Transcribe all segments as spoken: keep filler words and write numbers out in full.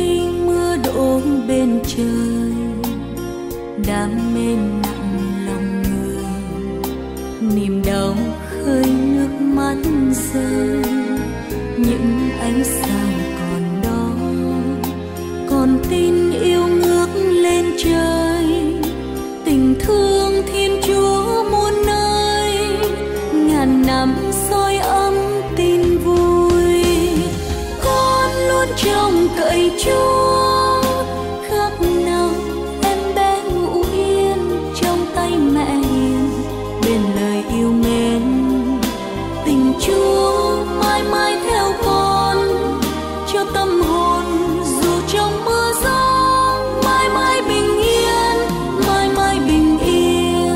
khi mưa đổ bên trời, đam mê nặng lòng người, niềm đau khơi nước mắt rơi. Những ánh sao còn đó, còn tin yêu ngước lên trời. Tình thương Thiên Chúa muôn nơi, ngàn năm soi ấm tin vui. Con luôn trông cậy Chúa, khác nào em bé ngủ yên trong tay mẹ hiền, bên lời yêu mến. Tình Chúa mãi mãi theo con, cho tâm hồn dù trong mưa gió, mãi mãi bình yên, mãi mãi bình yên.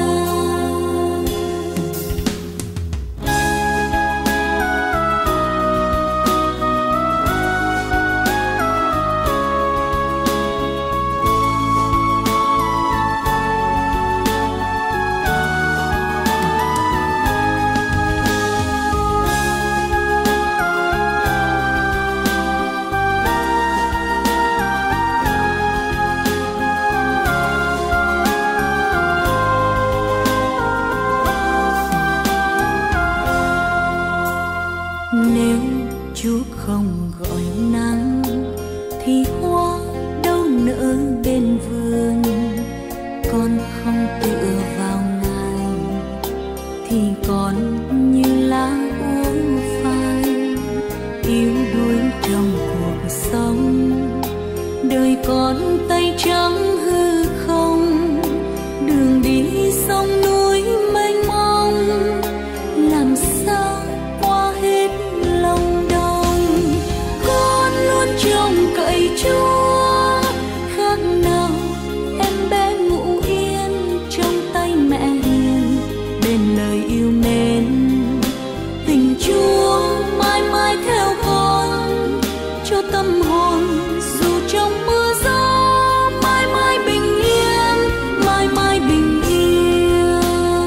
Nếu Chúa không gọi nắng thì hoa đâu nở bên vườn. Con không tựa vào Ngài thì con như lá úa phai, yếu đuối trong cuộc sống. Đời con tay trắng hư không, đường đi sông núi mênh mông, làm sao qua hết lòng đông. Con luôn trông cậy Chúa, khác nào em bé ngủ yên trong tay mẹ hiền, bên lời yêu mến. Tình Chúa mãi mãi theo con, cho tâm hồn dù trong mưa gió, mãi mãi bình yên, mãi mãi bình yên.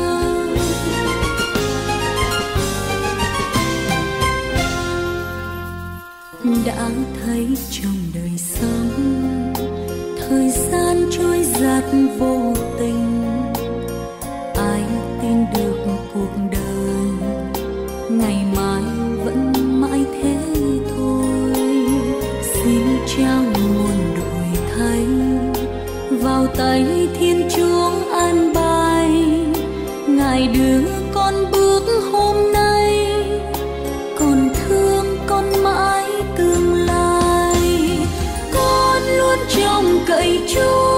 Đã thấy trong đời sống, thời gian trôi dạt vô tình, ai tin được cuộc đời ngày mai vẫn mãi thế thôi. Xin trao muôn đổi thay vào tay Thiên Chúa an bài, Ngài đưa con bước hôm nay, còn thương con mãi tương lai. Con luôn trông cậy Chúa,